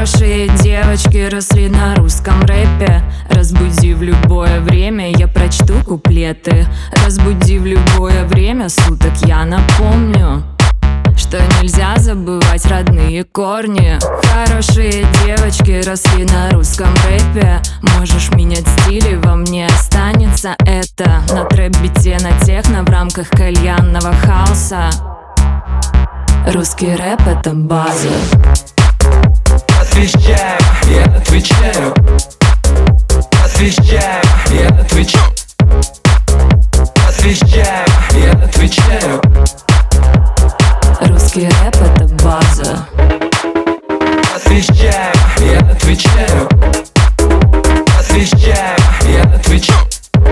Хорошие девочки росли на русском рэпе. Разбуди в любое время, я прочту куплеты. Разбуди в любое время суток, я напомню, что нельзя забывать родные корни. Хорошие девочки росли на русском рэпе. Можешь менять стили, во мне останется это. На трэп-бите, на техно, в рамках кальянного хаоса. Русский рэп — это база. Отвечаю, я отвечаю. Отвечаю, я отвечаю. Отвечаю, я отвечаю. Русский рэп — это база. Отвечаю, я отвечаю. Отвечаю, я отвечаю.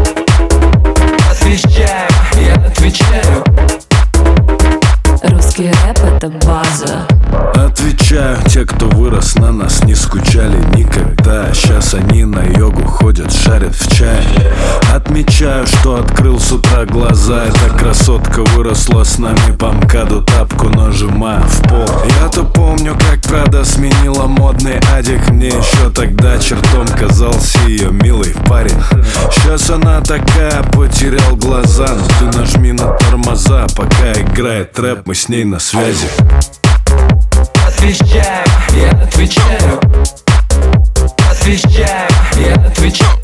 Отвечаю, я отвечаю. Русский рэп — это база. Отвечаю, те, кто вырос на нас, не скучали никогда. Сейчас они на йогу ходят, шарят в чае. Отмечаю, что открыл с утра глаза. Эта красотка выросла с нами по МКАДу, тапку нажимая в пол. Я-то помню, как Прада сменила модный адик. Мне еще тогда чертом казался ее милый парень. Сейчас она такая, потерял глаза. Но ты нажми на тормоза, пока играет рэп, мы с ней на связи. Отвечаю, я отвечаю. Отвечаю, я отвечаю.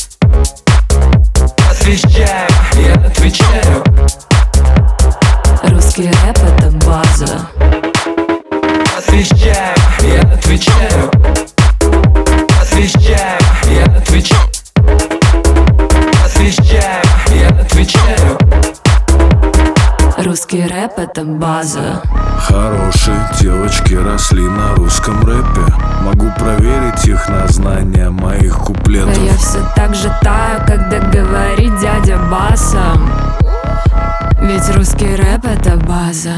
Отвечаю, я отвечаю. Русский рэп — это база. Отвечаю, я отвечаю. Отвечаю, я отвечаю. Отвечаю, я отвечаю. Русский рэп — это база. Хорошие девочки росли на русском рэпе. Могу проверить их на знания моих куплетов. А я все так же таю, когда говорит дядя басом. Ведь русский рэп — это база.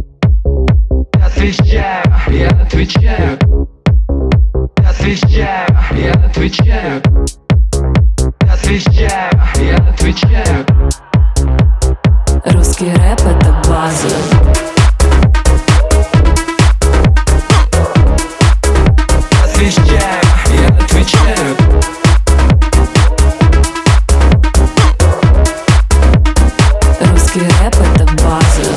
Отвечаю, я отвечаю. Отвечаю, я отвечаю. Отвечаю, я отвечаю. Русский рэп — это база. Отвечаю, я отвечаю. Русский рэп — это база.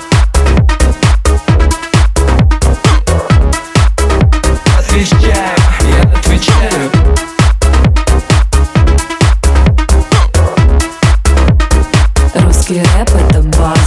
Отвечаю, я отвечаю. Русский рэп — это база.